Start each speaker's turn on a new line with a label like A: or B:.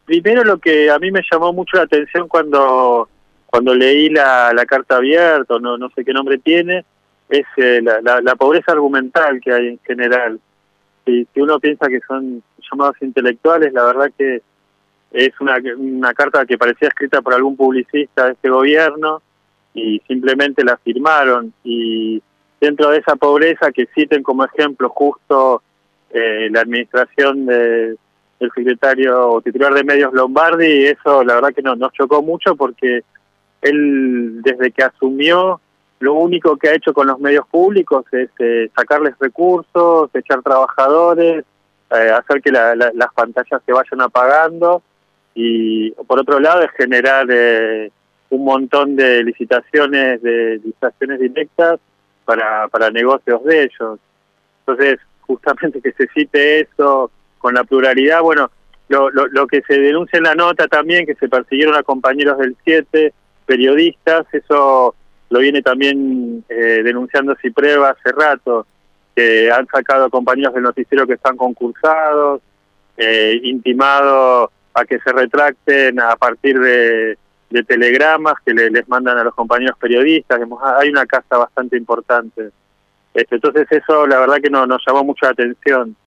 A: Primero lo que a mí me llamó mucho la atención cuando leí la carta abierta, no sé qué nombre tiene, es la pobreza argumental que hay en general. Si uno piensa que son llamados intelectuales, la verdad que es una carta que parecía escrita por algún publicista de este gobierno y simplemente la firmaron. Y dentro de esa pobreza, que citen como ejemplo justo la administración del secretario o titular de medios Lombardi, eso la verdad que nos chocó mucho, porque él, desde que asumió, lo único que ha hecho con los medios públicos es sacarles recursos, echar trabajadores, hacer que las pantallas se vayan apagando, y por otro lado es generar un montón de licitaciones directas para negocios de ellos. Entonces, justamente que se cite eso con la pluralidad, bueno, lo que se denuncia en la nota también, que se persiguieron a compañeros del 7, periodistas, eso lo viene también denunciando Cipre hace rato, que han sacado a compañeros del noticiero que están concursados, intimado a que se retracten a partir de telegramas que les mandan a los compañeros periodistas. Hay una casa bastante importante. Entonces eso la verdad que nos llamó mucho la atención.